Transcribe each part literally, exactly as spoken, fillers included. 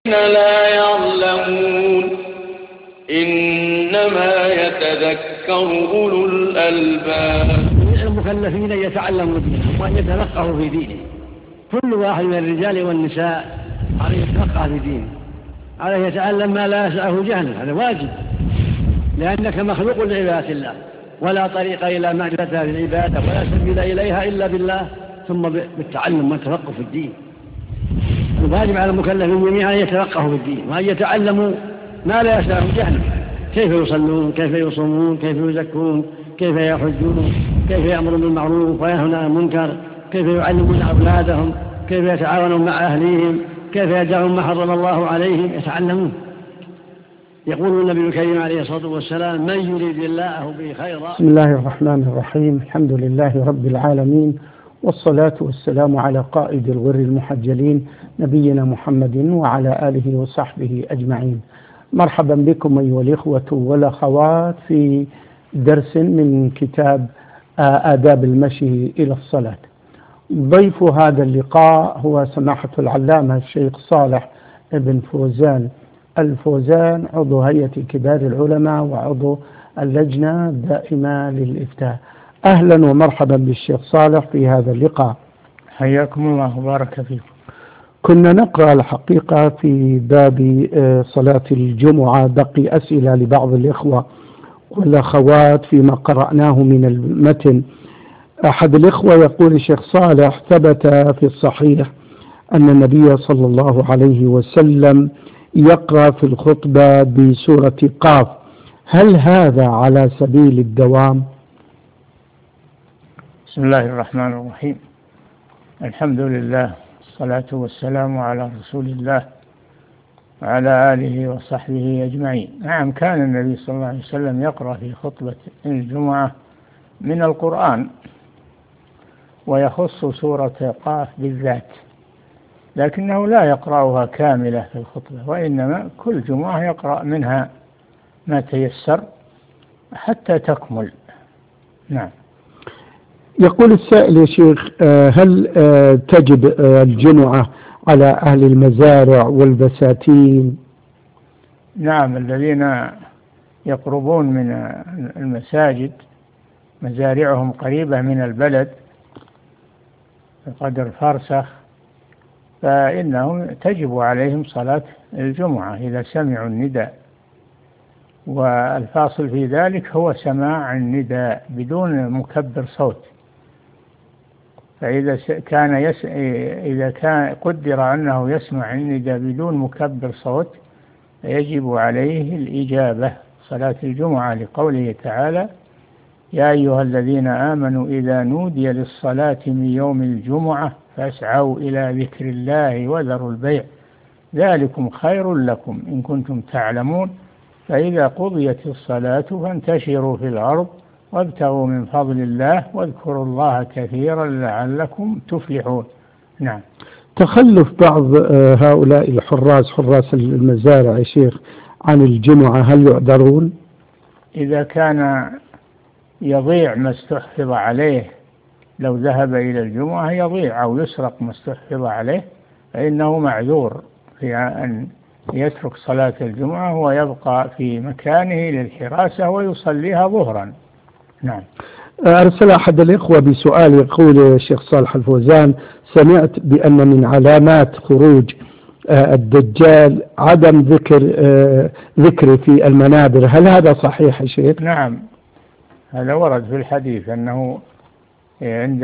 لا يعلمون إنما يتذكر أولو الألباب. المكلفين يتعلموا دينهم وأن يتفقهوا في دينه. كل واحد من الرجال والنساء عليه يتفقه في دينه، عليه يتعلم ما لا يسعه جهله، هذا واجب، لأنك مخلوق لعبادة الله، ولا طريق إلى معرفة العبادة ولا سبيل إليها إلا بالله، ثم بالتعلم والتفقه في الدين. الواجب على المكلفين جميعا أن يتفقهوا في الدين وأن يتعلموا ما لا يسعه جهله، كيف يصلون، كيف يصومون، كيف يزكون، كيف يحجون، كيف يأمرون بالمعروف وينهون عن المنكر، كيف يعلمون أولادهم، كيف يتعاونون مع أهليهم، كيف يدعون ما حرم الله عليهم، يتعلمون. يقول النبي الكريم عليه الصلاة والسلام: من يريد الله به خيرا. بسم الله الرحمن الرحيم. الحمد لله رب العالمين، والصلاة والسلام على قائد الغر المحجلين نبينا محمد وعلى آله وصحبه أجمعين. مرحبا بكم أيها الإخوة والأخوات في درس من كتاب آداب المشي إلى الصلاة. ضيف هذا اللقاء هو سماحة العلامة الشيخ صالح ابن فوزان الفوزان، عضو هيئة كبار العلماء وعضو اللجنة الدائمة للإفتاء. أهلا ومرحبا بالشيخ صالح في هذا اللقاء. حياكم الله وبارك فيكم. كنا نقرأ الحقيقة في باب صلاة الجمعة، بقي أسئلة لبعض الإخوة والأخوات فيما قرأناه من المتن. أحد الإخوة يقول: الشيخ صالح، ثبت في الصحيح أن النبي صلى الله عليه وسلم يقرأ في الخطبة بسورة قاف، هل هذا على سبيل الدوام؟ بسم الله الرحمن الرحيم. الحمد لله، الصلاة والسلام على رسول الله وعلى آله وصحبه أجمعين. نعم، كان النبي صلى الله عليه وسلم يقرأ في خطبة الجمعة من القرآن، ويخص سورة قاف بالذات، لكنه لا يقرأها كاملة في الخطبة، وإنما كل جمعة يقرأ منها ما تيسر حتى تكمل. نعم. يقول السائل: يا شيخ، هل تجب الجمعة على أهل المزارع والبساتين؟ نعم، الذين يقربون من المساجد مزارعهم قريبة من البلد بقدر فرسخ، فإنهم تجب عليهم صلاة الجمعة إذا سمعوا النداء، والفاصل في ذلك هو سماع النداء بدون مكبر صوت. فإذا كان يس... إذا كان قدر أنه يسمع النداء بدون مكبر صوت يجب عليه الإجابة صلاة الجمعة، لقوله تعالى: يا أيها الذين آمنوا إذا نودي للصلاة من يوم الجمعة فاسعوا إلى ذكر الله وذروا البيع ذلكم خير لكم إن كنتم تعلمون فإذا قضيت الصلاة فانتشروا في الأرض وابتغوا من فضل الله واذكروا الله كثيرا لعلكم تفلحون. نعم. تخلف بعض هؤلاء الحراس حراس المزارع يا شيخ عن الجمعة، هل يعذرون؟ إذا كان يضيع ما استحفظ عليه، لو ذهب إلى الجمعة يضيع أو يسرق ما استحفظ عليه فإنه معذور في أن يترك صلاة الجمعة ويبقى في مكانه للحراسة ويصليها ظهرا. نعم. أرسل أحد الإخوة بسؤال يقول: الشيخ صالح الفوزان، سمعت بأن من علامات خروج الدجال عدم ذكر ذكر في المنابر، هل هذا صحيح يا شيخ؟ نعم، هذا ورد في الحديث أنه عند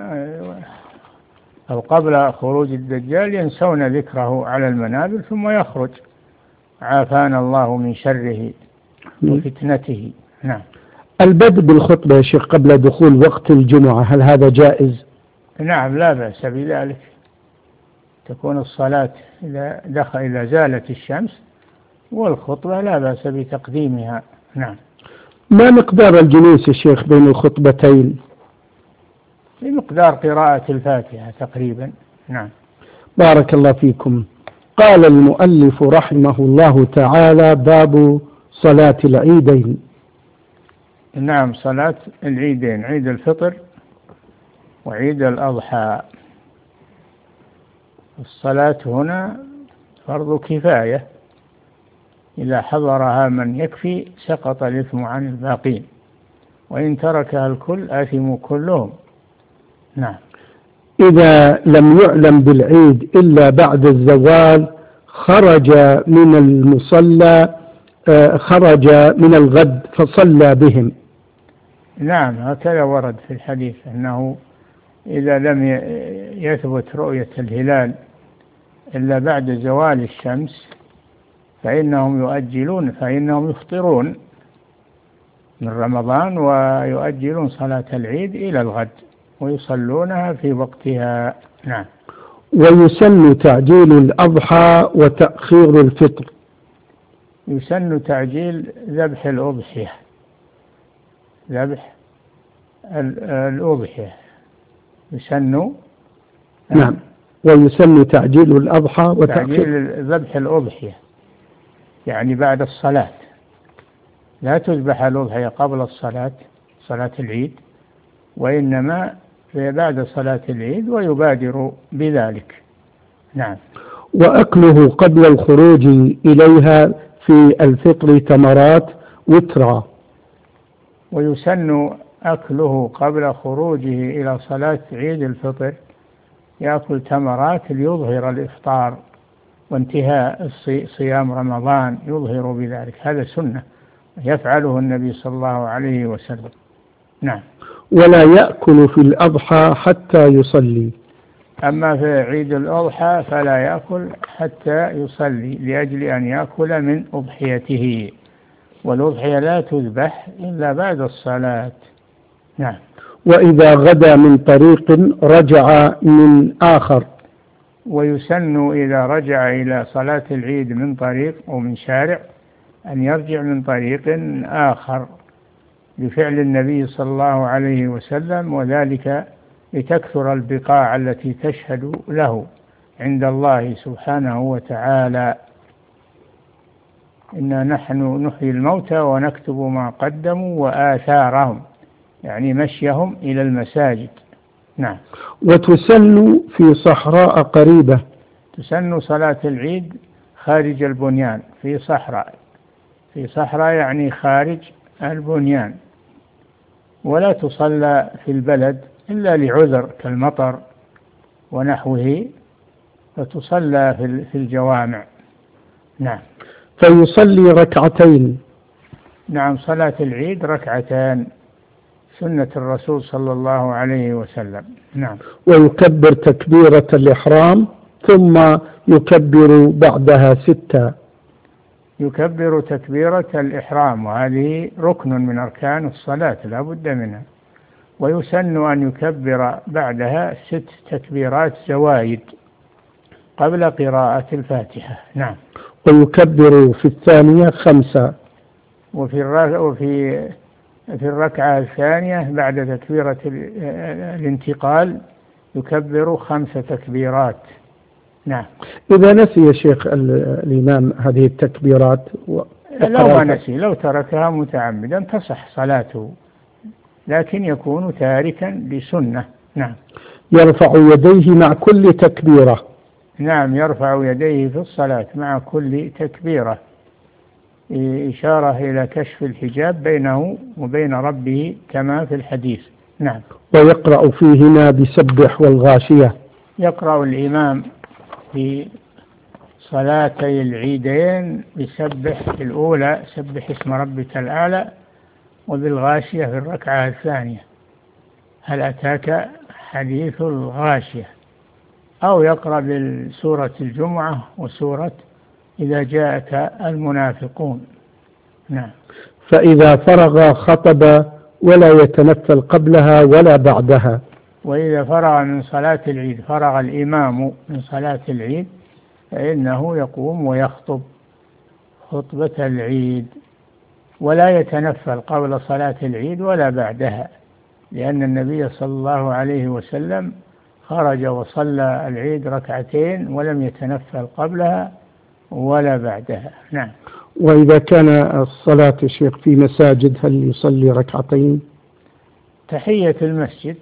أو قبل خروج الدجال ينسون ذكره على المنابر ثم يخرج، عافانا الله من شره وفتنته. نعم. البدء بالخطبة يا شيخ قبل دخول وقت الجمعة، هل هذا جائز؟ نعم، لا بأس بذلك. تكون الصلاة إذا دخل إذا زالت الشمس، والخطبة لا بأس بتقديمها. نعم. ما مقدار الجلوس يا شيخ بين الخطبتين؟ بمقدار قراءة الفاتحة تقريبا. نعم. بارك الله فيكم. قال المؤلف رحمه الله تعالى: باب صلاة العيدين. نعم، صلاة العيدين، عيد الفطر وعيد الأضحى. الصلاة هنا فرض كفاية، إذا حضرها من يكفي سقط الإثم عن الباقين، وإن تركها الكل آثموا كلهم. نعم. إذا لم يعلم بالعيد إلا بعد الزوال خرج من المصلى خرج من الغد فصلى بهم. نعم، هكذا ورد في الحديث أنه إذا لم يثبت رؤية الهلال إلا بعد زوال الشمس فإنهم يؤجلون فإنهم يفطرون من رمضان ويؤجلون صلاة العيد إلى الغد ويصلونها في وقتها. نعم. ويسن تعجيل الأضحى وتأخير الفطر. يسن تعجيل ذبح الأضحية، ذبح الأضحية يسن. نعم. ويسن تعجيل الأضحى وتأخير تعجيل ذبح الأضحية يعني بعد الصلاة، لا تذبح الأضحية قبل الصلاة صلاة العيد، وإنما بعد صلاة العيد ويبادر بذلك. نعم. وأكله قبل الخروج إليها في الفطر تمرات وترا. ويسن أكله قبل خروجه إلى صلاة عيد الفطر، يأكل تمرات ليظهر الإفطار وانتهاء صيام رمضان، يظهر بذلك، هذا سنة يفعله النبي صلى الله عليه وسلم. نعم. ولا يأكل في الأضحى حتى يصلي. أما في عيد الأضحى فلا يأكل حتى يصلي لأجل أن يأكل من أضحيته، والأضحية لا تذبح إلا بعد الصلاة. نعم. وإذا غدا من طريق رجع من آخر. ويسن إذا رجع إلى صلاة العيد من طريق أو من شارع أن يرجع من طريق آخر بفعل النبي صلى الله عليه وسلم، وذلك لتكثر البقاع التي تشهد له عند الله سبحانه وتعالى. إنا نحن نحيي الموتى ونكتب ما قدموا وآثارهم، يعني مشيهم إلى المساجد. نعم. وتسن في صحراء قريبة. تسن صلاة العيد خارج البنيان في صحراء، في صحراء يعني خارج البنيان، ولا تصلى في البلد إلا لعذر كالمطر ونحوه، فتصلى في الجوامع. نعم. فيصلي ركعتين. نعم، صلاة العيد ركعتان سنة الرسول صلى الله عليه وسلم. نعم. ويكبر تكبيرة الإحرام ثم يكبر بعدها ستة. يكبر تكبيرة الإحرام، وهذه ركن من أركان الصلاة لا بد منها، ويسن أن يكبر بعدها ست تكبيرات زوايد قبل قراءة الفاتحة. نعم. ويكبر في الثانية خمسة. وفي وفي في الركعة الثانية بعد تكبيرة الانتقال يكبر خمس تكبيرات. نعم. إذا نسي شيخ الإمام هذه التكبيرات و... لو ما نسي، لو تركها متعمدا تصح صلاته، لكن يكون تاركا لسنة. نعم. يرفع يديه مع كل تكبيرة. نعم، يرفع يديه في الصلاة مع كل تكبيرة، إشارة إلى كشف الحجاب بينه وبين ربه كما في الحديث. نعم. ويقرأ فيهما بسبح والغاشية. يقرأ الإمام في صلاتي العيدين بسبح في الأولى سبح اسم ربك الأعلى، وبالغاشية في الركعة الثانية هل أتاك حديث الغاشية، أو يقرأ بالسورة الجمعة وسورة إذا جاءك المنافقون. نعم. فإذا فرغ خطب ولا يتنفل قبلها ولا بعدها. وإذا فرغ من صلاة العيد، فرغ الإمام من صلاة العيد، فإنه يقوم ويخطب خطبة العيد، ولا يتنفل قبل صلاة العيد ولا بعدها، لأن النبي صلى الله عليه وسلم خرج وصلى العيد ركعتين ولم يتنفل قبلها ولا بعدها. نعم. وإذا كان الصلاة الشيخ في مساجد هل يصلي ركعتين؟ تحية المسجد،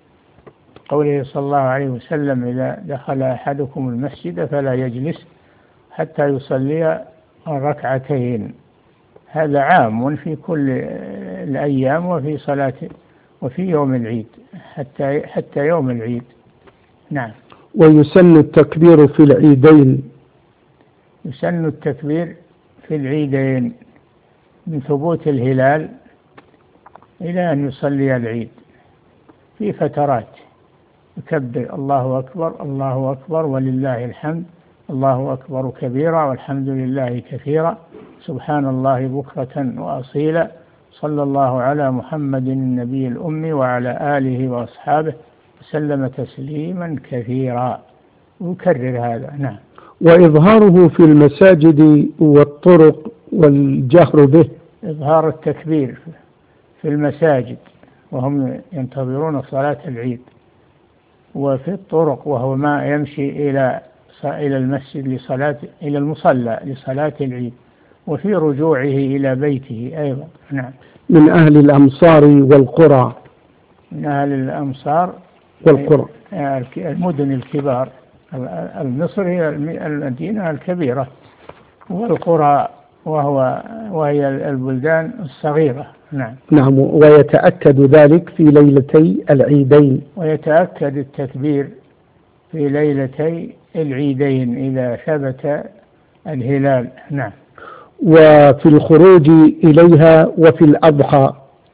قوله صلى الله عليه وسلم إذا دخل أحدكم المسجد فلا يجلس حتى يصلي الركعتين. هذا عام في كل الأيام وفي صلاة وفي يوم العيد حتى حتى يوم العيد. نعم. ويسن التكبير في العيدين. يسن التكبير في العيدين من ثبوت الهلال إلى أن يصلي العيد، في فترات يكبر الله أكبر الله أكبر ولله الحمد، الله أكبر كبيرا والحمد لله كثيرا، سبحان الله بكرة وأصيلا، صلى الله على محمد النبي الأمي وعلى آله وأصحابه وسلم تسليما كثيرا، ويكرر هذا. نعم. وإظهاره في المساجد والطرق والجهر به. إظهار التكبير في المساجد وهم ينتظرون صلاة العيد، وفي الطرق وهو ما يمشي إلى إلى المسجد لصلاة إلى المصلى لصلاة العيد، وفي رجوعه إلى بيته أيضا. نعم. من أهل الأمصار والقرى. من أهل الأمصار والقرى، المدن الكبار. المصر هي المدينة الكبيرة، والقرى وهو وهي البلدان الصغيرة. نعم. نعم. ويتأكد ذلك في ليلتي العيدين. ويتأكد التكبير في ليلتي العيدين إذا ثبت الهلال. نعم. وفي الخروج إليها وفي الأضحى.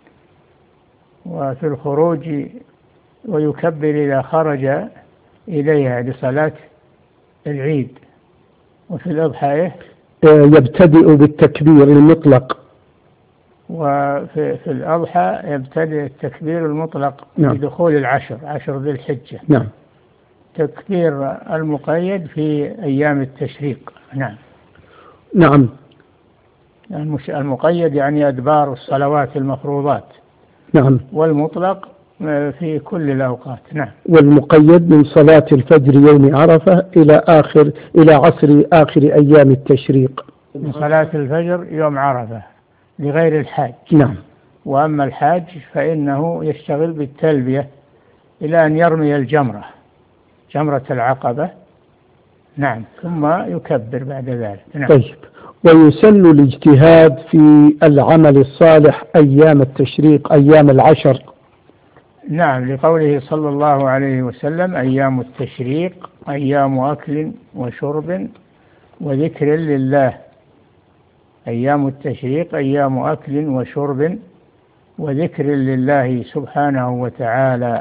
وفي الخروج ويكبر إذا خرج إليها لصلاة العيد. وفي الأضحى يبتدئ بالتكبير المطلق. وفي في الأضحى يبتدئ التكبير المطلق. نعم. بدخول العشر عشر ذي الحجة. نعم. تكبير المقيد في أيام التشريق. نعم. نعم. المقيد يعني أدبار الصلوات المفروضات. نعم. والمطلق في كل الأوقات. نعم. والمقيد من صلاة الفجر يوم عرفة إلى آخر إلى عصر آخر أيام التشريق. من صلاة الفجر يوم عرفة لغير الحاج. نعم. وأما الحاج فإنه يشتغل بالتلبية إلى أن يرمي الجمرة جمرة العقبة. نعم. ثم يكبر بعد ذلك. نعم. طيب. ويسن الاجتهاد في العمل الصالح أيام التشريق أيام العشر. نعم. لقوله صلى الله عليه وسلم: أيام التشريق أيام أكل وشرب وذكر لله. أيام التشريق أيام أكل وشرب وذكر لله سبحانه وتعالى،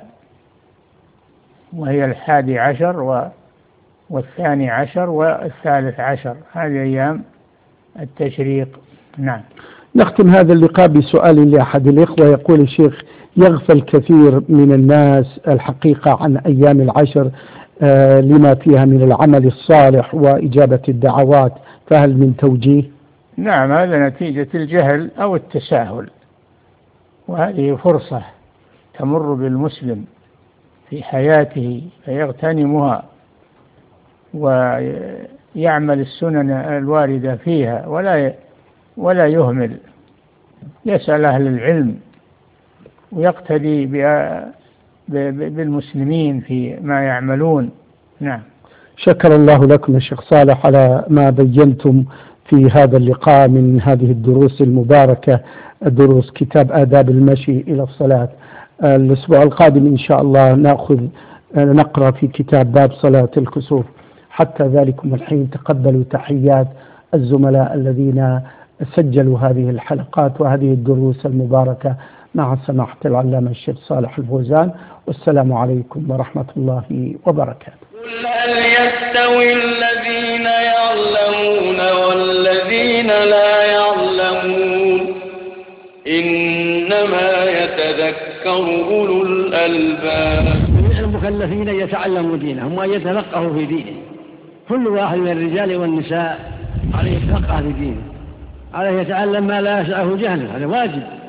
وهي الحادي عشر والثاني عشر والثالث عشر، هذه أيام التشريق. نعم. نختم هذا اللقاء بسؤال لأحد الإخوة. يقول الشيخ: يغفل كثير من الناس الحقيقة عن أيام العشر آه لما فيها من العمل الصالح وإجابة الدعوات، فهل من توجيه؟ نعم، هذا نتيجة الجهل أو التساهل، وهذه فرصة تمر بالمسلم في حياته فيغتنمها ويعمل السنن الواردة فيها ولا ولا يهمل، يسأل أهل العلم ويقتدي بالمسلمين في ما يعملون. نعم. شكر الله لكم يا شيخ صالح على ما بينتم في هذا اللقاء من هذه الدروس المباركة، دروس كتاب آداب المشي إلى الصلاة. الأسبوع القادم إن شاء الله نأخذ نقرأ في كتاب باب صلاة الكسوف. حتى ذلكم الحين تقبلوا تحيات الزملاء الذين سجلوا هذه الحلقات وهذه الدروس المباركة مع سماحة العلامة الشيخ صالح الفوزان، والسلام عليكم ورحمة الله وبركاته. قل هل يستوي الذين يعلمون والذين لا يعلمون إنما يتذكر أولو الألباب. المكلفين يتعلموا دينهم ويتفقهوا في دينه. كل واحد من الرجال والنساء عليه يتفقه في دينه، عليه يتعلم ما لا يسعه جهله، هذا واجب.